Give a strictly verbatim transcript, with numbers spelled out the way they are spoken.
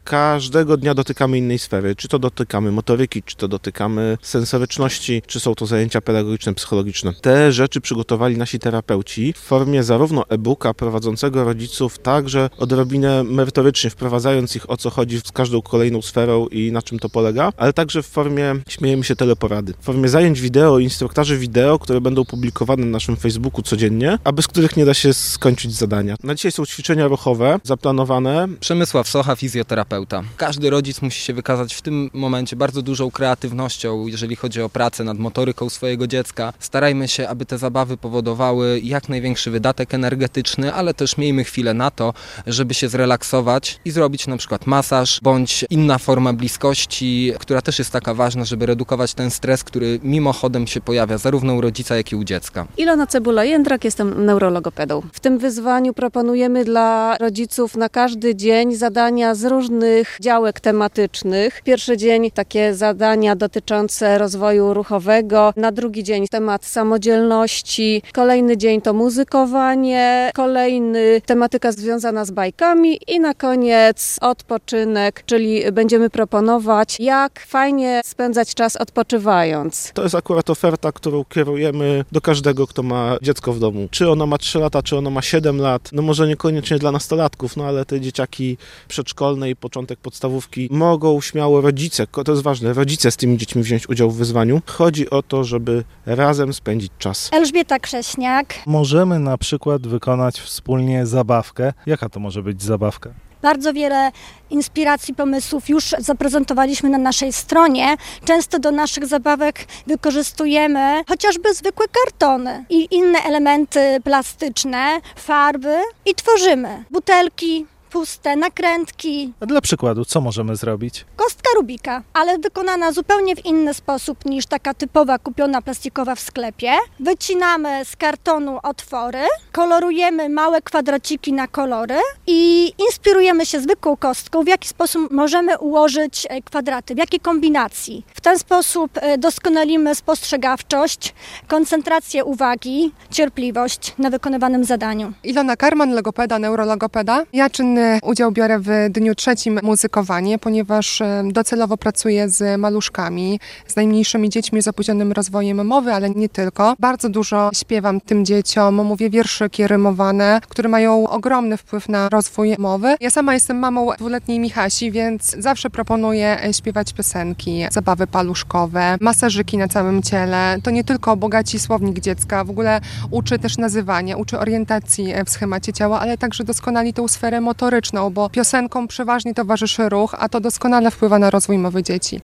każdego dnia dotykamy innej sfery. Czy to dotykamy motoryki, czy to dotykamy sensoryczności, czy są to zajęcia pedagogiczne, psychologiczne. Te rzeczy przygotowali nasi terapeuci w formie zarówno e-booka prowadzącego rodziców, także odrobinę merytorycznie wprowadzając ich, o co chodzi z każdą kolejną sferą i na czym to polega, ale także w formie, śmiejemy się, teleporady. W formie zajęć wideo, instruktarzy wideo, które będą publikowane na naszym Facebooku codziennie, a bez których nie da się skończyć zadania. Na dzisiaj są ćwiczenia ruchowe zaplanowane. Przemysław Socha, fizjoterapeuta. Każdy rodzic musi się wykazać w tym momencie bardzo dużą kreatywnością, jeżeli chodzi o pracę nad motoryką swojego dziecka. Starajmy się, aby te zabawy powodowały jak największy wydatek energetyczny, ale też miejmy chwilę na to, żeby się zrelaksować i zrobić na przykład masaż, bądź inna forma bliskości, która też jest taka ważna, żeby redukować ten stres, który mimochodem się pojawia zarówno u rodzica, jak i u dziecka. Ilona Cebula-Jędrak, jestem neurologopedą. W tym wyzwaniu proponujemy dla rodziców na każdy dzień zadania z różnych działek tematycznych. Pierwszy dzień takie zadania dotyczące rozwoju ruchowego, na drugi dzień temat samodzielności, kolejny dzień to muzykowanie, kolejny tematyka związana z bajkami i na koniec odpoczynek, czyli będziemy proponować, jak fajnie spędzać czas odpoczywając. To jest akurat oferta, którą kierujemy do każdego, kto ma dziecko w domu. Czy ono ma trzy lata, czy ono ma siedem lat, no może niekoniecznie dla nastolatków, no ale te dzieciaki przedszkolne i początek podstawówki mogą śmiało rodzice, to jest ważne, rodzice z tymi dziećmi wziąć udział w wyzwaniu. Chodzi o to, żeby razem spędzić czas. Elżbieta Krześniak. Możemy na przykład wykonać wspólnie zabawkę. Jaka to może być zabawka? Bardzo wiele inspiracji, pomysłów już zaprezentowaliśmy na naszej stronie. Często do naszych zabawek wykorzystujemy chociażby zwykłe kartony i inne elementy plastyczne, farby i tworzymy butelki puste, nakrętki. A dla przykładu, co możemy zrobić? Kostka Rubika, ale wykonana zupełnie w inny sposób niż taka typowa kupiona plastikowa w sklepie. Wycinamy z kartonu otwory, kolorujemy małe kwadraciki na kolory i inspirujemy się zwykłą kostką, w jaki sposób możemy ułożyć kwadraty, w jakiej kombinacji. W ten sposób doskonalimy spostrzegawczość, koncentrację uwagi, cierpliwość na wykonywanym zadaniu. Ilona Karman, logopeda, neurologopeda. Ja czynny udział biorę w dniu trzecim muzykowanie, ponieważ docelowo pracuję z maluszkami, z najmniejszymi dziećmi z opóźnionym rozwojem mowy, ale nie tylko. Bardzo dużo śpiewam tym dzieciom, mówię wierszyki rymowane, które mają ogromny wpływ na rozwój mowy. Ja sama jestem mamą dwuletniej Michasi, więc zawsze proponuję śpiewać piosenki, zabawy paluszkowe, masażyki na całym ciele. To nie tylko bogaci słownik dziecka, w ogóle uczy też nazywania, uczy orientacji w schemacie ciała, ale także doskonali tą sferę motoryczną, bo piosenkom przeważnie towarzyszy ruch, a to doskonale wpływa na rozwój mowy dzieci.